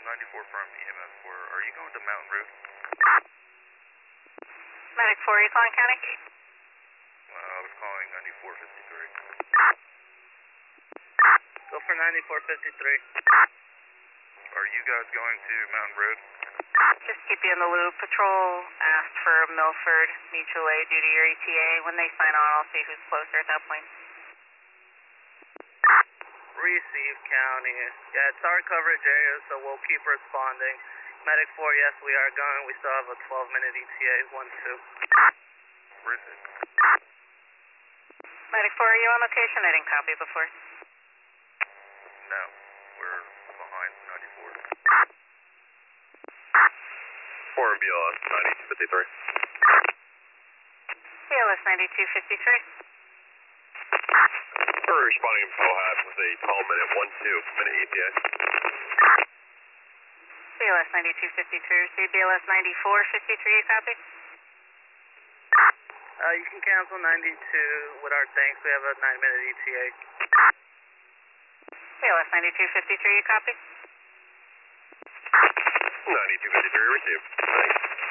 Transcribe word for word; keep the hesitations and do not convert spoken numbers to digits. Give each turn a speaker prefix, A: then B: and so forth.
A: ninety-four from E M S four. Are you going to Mountain Road?
B: Medic four, are you calling county?
A: Uh, I was calling ninety-four fifty-three.
C: Go for ninety-four fifty-three.
A: Are you guys going to Mountain Road?
B: Just keep you in the loop. Patrol asked for Milford Mutual Aid due to your E T A. When they sign on, I'll see who's closer at that point.
C: Receive county. Yeah, it's our coverage area, so we'll keep responding. Medic four, yes, we are going. We still have a twelve minute E T A, one two.
A: Where is it?
B: Medic four, are you on location? I didn't copy before.
A: No, we're behind ninety-four.
D: four and B L S ninety-two fifty-three.
B: B L S ninety-two fifty-three.
D: We're responding in Powhat with a twelve minute, one two minute E T A.
B: B L S ninety-two fifty-three, receive B L S ninety-four fifty-three, you copy?
C: Uh, you can cancel ninety-two with our thanks. We have a nine minute E T A.
B: B L S ninety-two fifty-three, you copy?
D: ninety-two fifty-three received. Thanks.